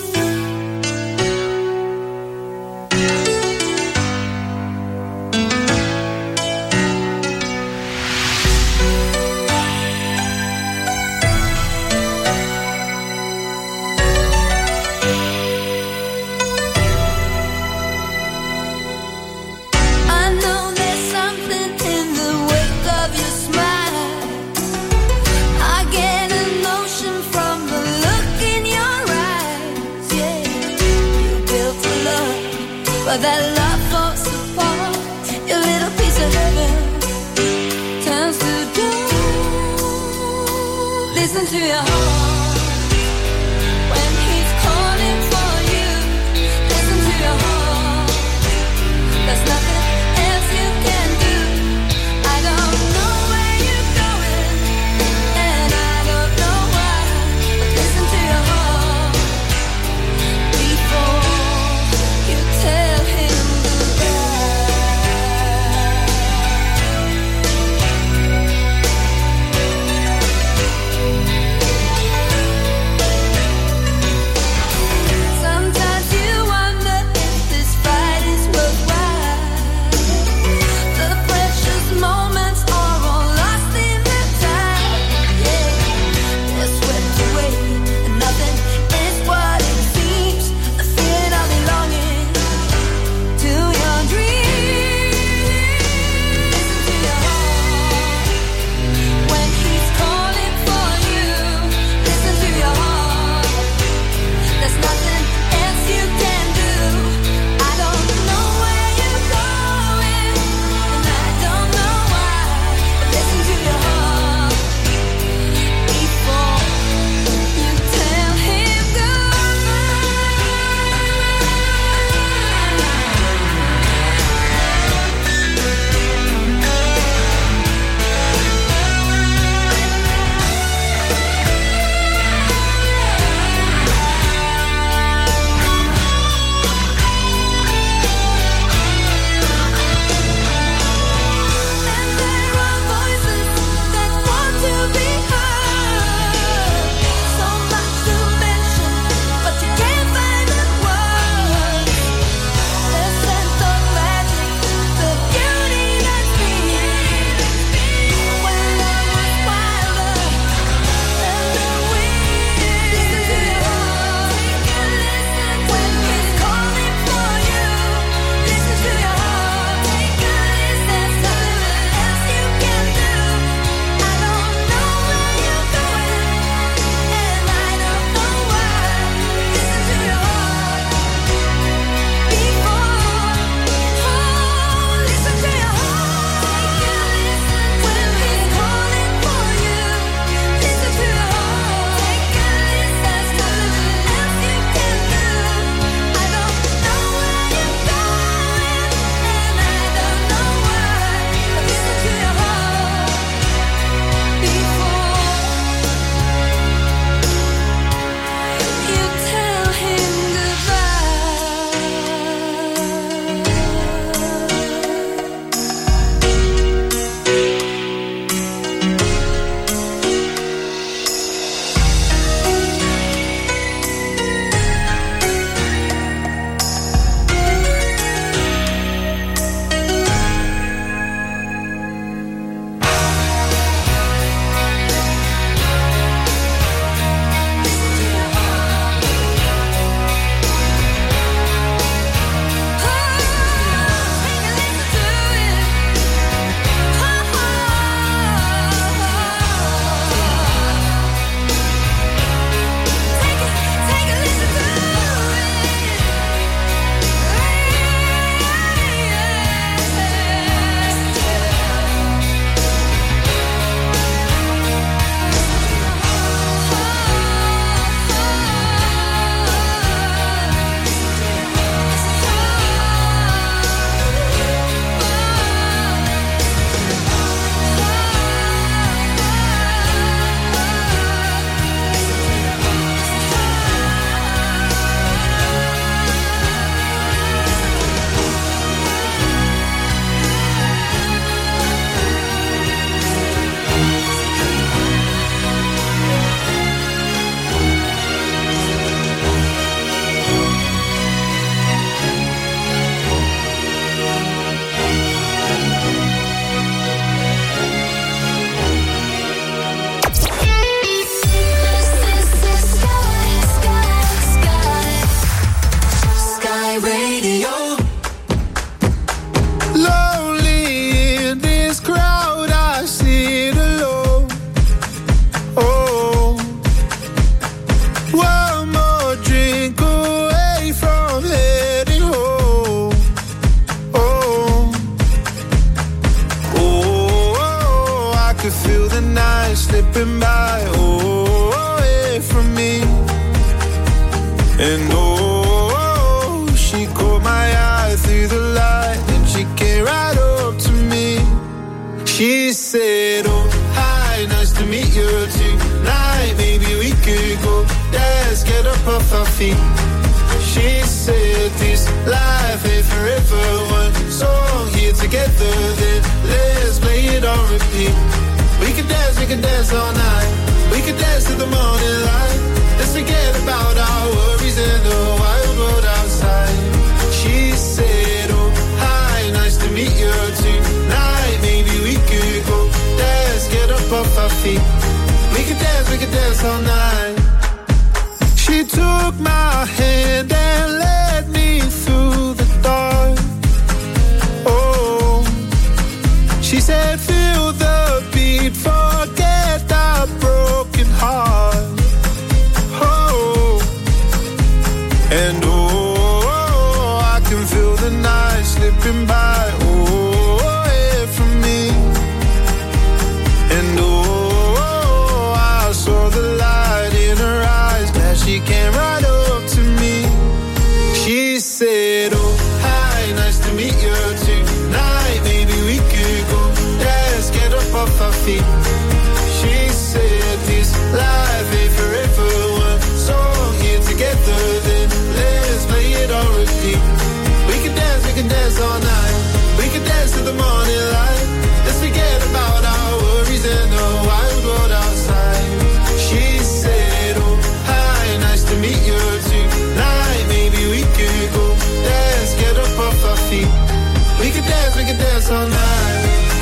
I know there's something in the wake of your smile. I get emotion from the look in your eyes. Yeah, you built a love, but that love falls apart. Your little piece of heaven turns to doom. Listen to your heart when he's calling for you. Listen to your heart. There's nothing else you can do. I don't know where you're going, and I don't know why. But listen to your heart before you tell him goodbye. she caught my eye through the light, and she came right up to me. She said, oh, hi, nice to meet you tonight. Maybe we could go dance, get up off our feet. She said, this life ain't forever. One song here together, then let's play it on repeat. We could dance all night. We could dance till the morning light. Let's forget about our worries and the wild world outside. She said, oh, hi, nice to meet you tonight. Maybe we could go dance, get up off our feet. We could dance all night. She took my hand and led me through the dark. Oh, she said, feel the beat, forget that broken heart. Oh, and oh, I can feel the night slipping by. Oh, away from me. And oh, I saw the light in her eyes. Glad she came right up to me. She said, oh, hi, nice to meet you tonight. Maybe we could go dance, get up off our feet. She said, this life ain't forever. One song here together, then let's play it on repeat. We can dance all night. We can dance till the morning light. Let's forget about our worries and the wild world outside. She said, oh, hi, nice to meet you tonight. Maybe we could go dance, get up off our feet. We can dance all night.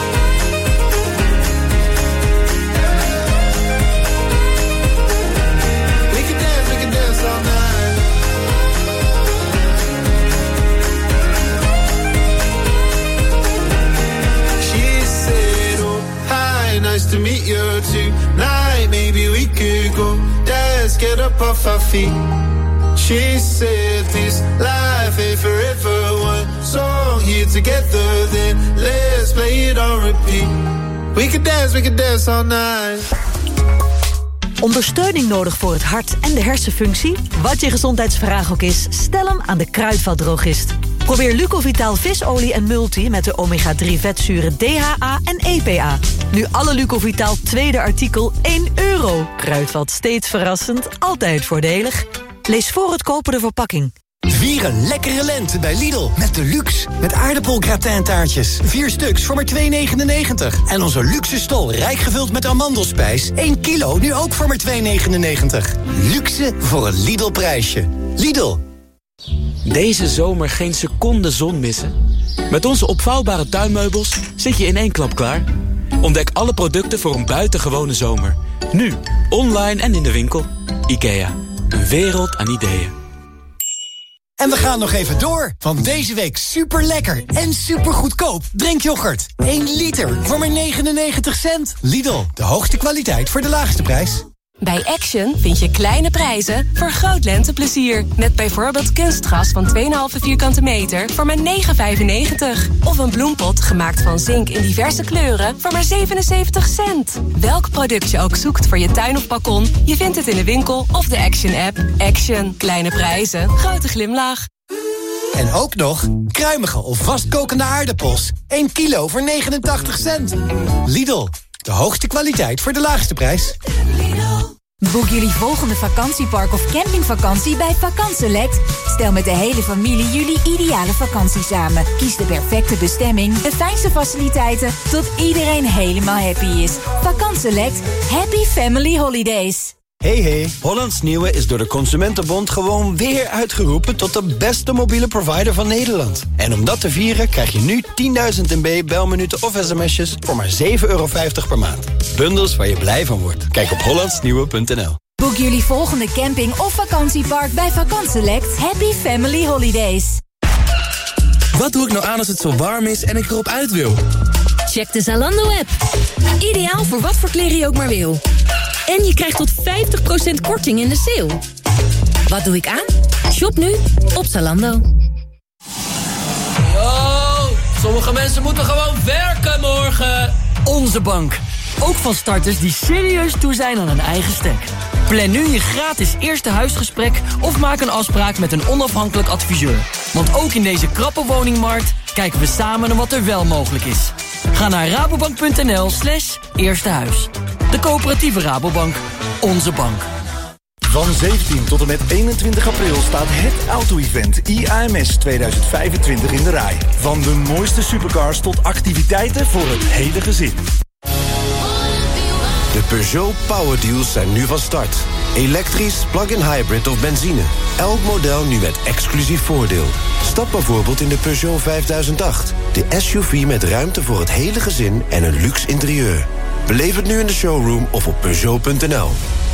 We can dance all night. She said, oh, hi, nice to meet you tonight. Maybe we could go dance, get up off our feet. She said, this life ain't forever. One song here together, then let's play it on repeat. We can dance all night. Ondersteuning nodig voor het hart en de hersenfunctie? Wat je gezondheidsvraag ook is, stel hem aan de Kruidvatdrogist. Probeer Lucovitaal visolie en multi met de omega-3 vetzuren DHA en EPA. Nu alle Lucovitaal tweede artikel €1. Kruidvat, steeds verrassend, altijd voordelig. Lees voor het kopen de verpakking. Vier een lekkere lente bij Lidl. Met Deluxe. Met aardappelgratin-taartjes. 4 stuks voor maar €2,99. En onze luxe stol rijk gevuld met amandelspijs. 1 kilo, nu ook voor maar €2,99. Luxe voor een Lidl-prijsje. Lidl. Deze zomer geen seconde zon missen? Met onze opvouwbare tuinmeubels zit je in 1 klap klaar. Ontdek alle producten voor een buitengewone zomer. Nu, online en in de winkel. IKEA. Een wereld aan ideeën. En we gaan nog even door, want deze week super lekker en super goedkoop drinkyoghurt. 1 liter voor maar 99 cent. Lidl, de hoogste kwaliteit voor de laagste prijs. Bij Action vind je kleine prijzen voor groot lenteplezier. Met bijvoorbeeld kunstgras van 2,5 vierkante meter voor maar €9,95. Of een bloempot gemaakt van zink in diverse kleuren voor maar 77 cent. Welk product je ook zoekt voor je tuin of balkon, je vindt het in de winkel of de Action-app. Action. Kleine prijzen. Grote glimlach. En ook nog kruimige of vastkokende aardappels. 1 kilo voor 89 cent. Lidl, de hoogste kwaliteit voor de laagste prijs. Boek jullie volgende vakantiepark of campingvakantie bij Vakantselect. Stel met de hele familie jullie ideale vakantie samen. Kies de perfecte bestemming, de fijnste faciliteiten, tot iedereen helemaal happy is. Vakantselect. Happy Family Holidays. Hey, Hollands Nieuwe is door de Consumentenbond gewoon weer uitgeroepen tot de beste mobiele provider van Nederland. En om dat te vieren krijg je nu 10.000 MB belminuten of sms'jes voor maar €7,50 per maand. Bundels waar je blij van wordt. Kijk op hollandsnieuwe.nl. Boek jullie volgende camping of vakantiepark bij Vakantselect. Happy Family Holidays. Wat doe ik nou aan als het zo warm is en ik erop uit wil? Check de Zalando-app. Ideaal voor wat voor kleren je ook maar wil. En je krijgt tot 50% korting in de sale. Wat doe ik aan? Shop nu op Zalando. Yo, sommige mensen moeten gewoon werken morgen. Onze bank. Ook van starters die serieus toe zijn aan een eigen stek. Plan nu je gratis eerste huisgesprek of maak een afspraak met een onafhankelijk adviseur. Want ook in deze krappe woningmarkt kijken we samen naar wat er wel mogelijk is. Ga naar rabobank.nl/eerstehuis. De coöperatieve Rabobank. Onze bank. Van 17 tot en met 21 april staat het auto-event IAMS 2025 in de rij. Van de mooiste supercars tot activiteiten voor het hele gezin. De Peugeot Power Deals zijn nu van start. Elektrisch, plug-in hybrid of benzine. Elk model nu met exclusief voordeel. Stap bijvoorbeeld in de Peugeot 5008. De SUV met ruimte voor het hele gezin en een luxe interieur. Beleef het nu in de showroom of op Peugeot.nl.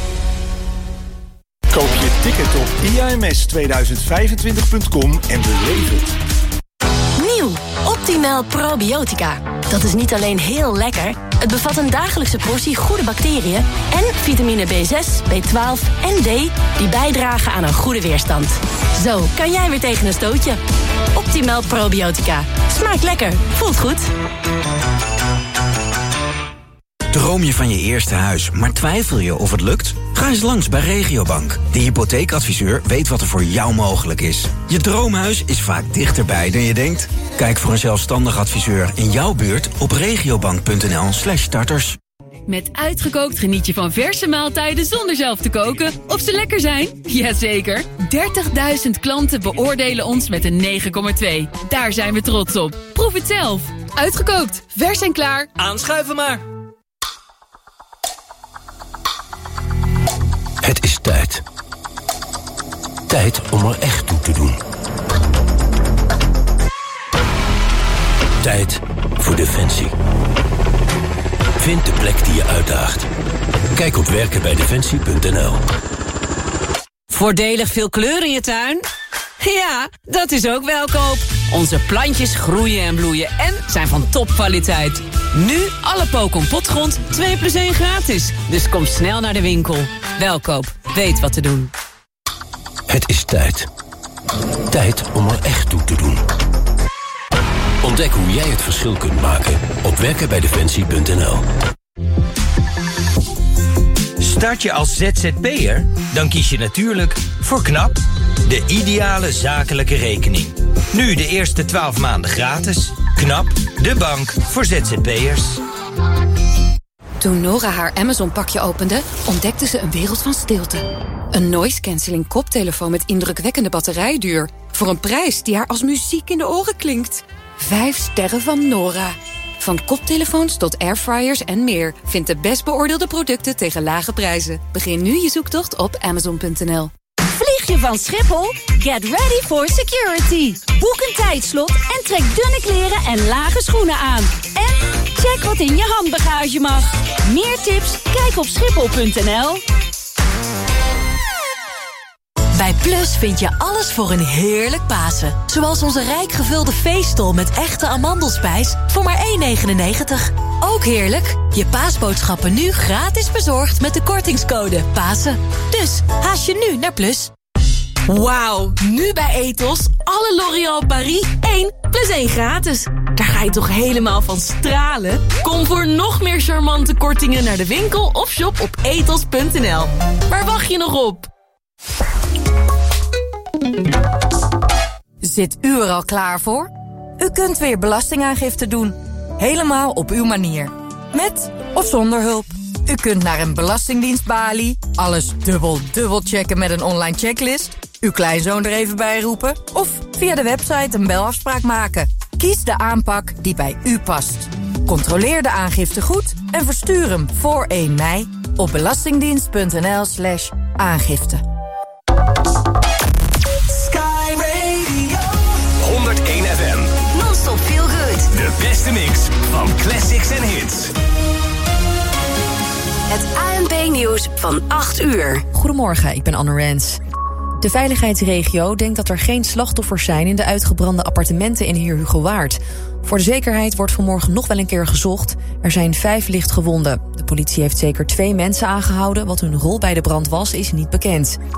Koop je ticket op IAMS2025.com en beleef het. Nieuw, Optimal Probiotica. Dat is niet alleen heel lekker, het bevat een dagelijkse portie goede bacteriën en vitamine B6, B12 en D die bijdragen aan een goede weerstand. Zo kan jij weer tegen een stootje. Optimal Probiotica. Smaakt lekker, voelt goed. Droom je van je eerste huis, maar twijfel je of het lukt? Ga eens langs bij Regiobank. De hypotheekadviseur weet wat er voor jou mogelijk is. Je droomhuis is vaak dichterbij dan je denkt. Kijk voor een zelfstandig adviseur in jouw buurt op regiobank.nl/starters. Met Uitgekookt geniet je van verse maaltijden zonder zelf te koken. Of ze lekker zijn? Jazeker. 30.000 klanten beoordelen ons met een 9,2. Daar zijn we trots op. Proef het zelf. Uitgekookt. Vers en klaar. Aanschuiven maar. Het is tijd. Tijd om er echt toe te doen. Tijd voor Defensie. Vind de plek die je uitdaagt. Kijk op werkenbijdefensie.nl. Voordelig veel kleur in je tuin? Ja, dat is ook Welkoop. Onze plantjes groeien en bloeien en zijn van topkwaliteit. Nu alle Pokon potgrond 2+1 gratis. Dus kom snel naar de winkel. Welkoop, weet wat te doen. Het is tijd. Tijd om er echt toe te doen. Ontdek hoe jij het verschil kunt maken op werkenbijdefensie.nl. Start je als ZZP'er? Dan kies je natuurlijk voor KNAP, de ideale zakelijke rekening. Nu de eerste 12 maanden gratis. KNAP, de bank voor ZZP'ers. Toen Nora haar Amazon-pakje opende, ontdekte ze een wereld van stilte. Een noise-canceling koptelefoon met indrukwekkende batterijduur. Voor een prijs die haar als muziek in de oren klinkt. 5 sterren van Nora. Van koptelefoons tot airfryers en meer. Vind de best beoordeelde producten tegen lage prijzen. Begin nu je zoektocht op Amazon.nl. Vlieg je van Schiphol? Get ready for security. Boek een tijdslot en trek dunne kleren en lage schoenen aan. En check wat in je handbagage mag. Meer tips? Kijk op Schiphol.nl. Bij Plus vind je alles voor een heerlijk Pasen. Zoals onze rijk gevulde feeststol met echte amandelspijs voor maar €1,99. Ook heerlijk, je paasboodschappen nu gratis bezorgd met de kortingscode Pasen. Dus haast je nu naar Plus. Wauw, nu bij Ethos alle L'Oréal Paris 1+1 gratis. Daar ga je toch helemaal van stralen? Kom voor nog meer charmante kortingen naar de winkel of shop op ethos.nl. Waar wacht je nog op? Zit u er al klaar voor? U kunt weer belastingaangifte doen. Helemaal op uw manier. Met of zonder hulp. U kunt naar een belastingdienstbalie, alles dubbel checken met een online checklist, uw kleinzoon er even bij roepen of via de website een belafspraak maken. Kies de aanpak die bij u past. Controleer de aangifte goed en verstuur hem voor 1 mei op belastingdienst.nl/aangifte. Sky Radio 101 FM. Non-stop feel good. De beste mix van classics en hits. Het ANP-nieuws van 8 uur. Goedemorgen, ik ben Anne Rens. De veiligheidsregio denkt dat er geen slachtoffers zijn in de uitgebrande appartementen in Heer Hugo Waard. Voor de zekerheid wordt vanmorgen nog wel een keer gezocht. Er zijn 5 lichtgewonden. De politie heeft zeker 2 mensen aangehouden. Wat hun rol bij de brand was, is niet bekend.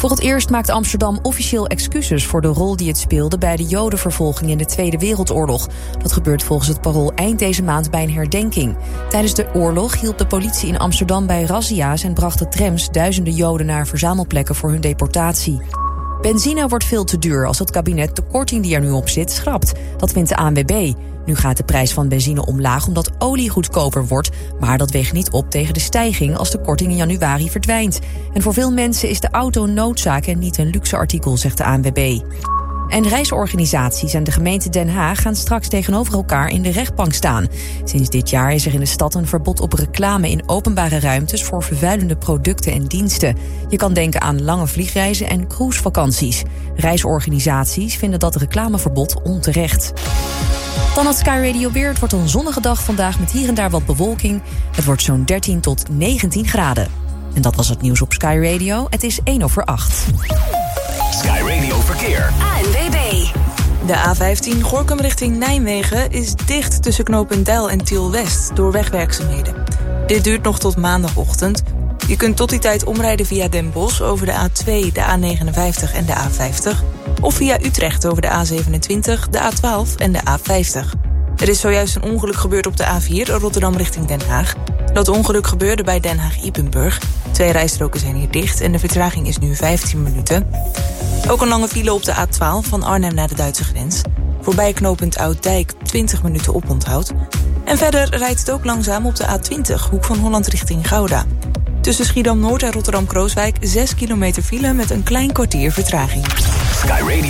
Voor het eerst maakt Amsterdam officieel excuses voor de rol die het speelde bij de Jodenvervolging in de Tweede Wereldoorlog. Dat gebeurt volgens het Parool eind deze maand bij een herdenking. Tijdens de oorlog hielp de politie in Amsterdam bij razzia's en brachten trams duizenden Joden naar verzamelplekken voor hun deportatie. Benzine wordt veel te duur als het kabinet de korting die er nu op zit schrapt. Dat vindt de ANWB. Nu gaat de prijs van benzine omlaag omdat olie goedkoper wordt. Maar dat weegt niet op tegen de stijging als de korting in januari verdwijnt. En voor veel mensen is de auto een noodzaak en niet een luxe artikel, zegt de ANWB. En reisorganisaties en de gemeente Den Haag gaan straks tegenover elkaar in de rechtbank staan. Sinds dit jaar is er in de stad een verbod op reclame in openbare ruimtes voor vervuilende producten en diensten. Je kan denken aan lange vliegreizen en cruisevakanties. Reisorganisaties vinden dat reclameverbod onterecht. Dan het Sky Radio weer. Het wordt een zonnige dag vandaag met hier en daar wat bewolking. Het wordt zo'n 13 tot 19 graden. En dat was het nieuws op Sky Radio. Het is 1:08. Sky Radio Verkeer. ANWB. De A15 Gorinchem richting Nijmegen is dicht tussen knooppunt Deil en Tiel-West door wegwerkzaamheden. Dit duurt nog tot maandagochtend. Je kunt tot die tijd omrijden via Den Bosch over de A2, de A59 en de A50. Of via Utrecht over de A27, de A12 en de A50. Er is zojuist een ongeluk gebeurd op de A4 Rotterdam richting Den Haag. Dat ongeluk gebeurde bij Den Haag-Ypenburg. 2 rijstroken zijn hier dicht en de vertraging is nu 15 minuten. Ook een lange file op de A12 van Arnhem naar de Duitse grens. Voorbij knooppunt Ouddijk 20 minuten oponthoud. En verder rijdt het ook langzaam op de A20, hoek van Holland richting Gouda. Tussen Schiedam-Noord en Rotterdam-Krooswijk 6 kilometer file met een klein kwartier vertraging. Sky Radio.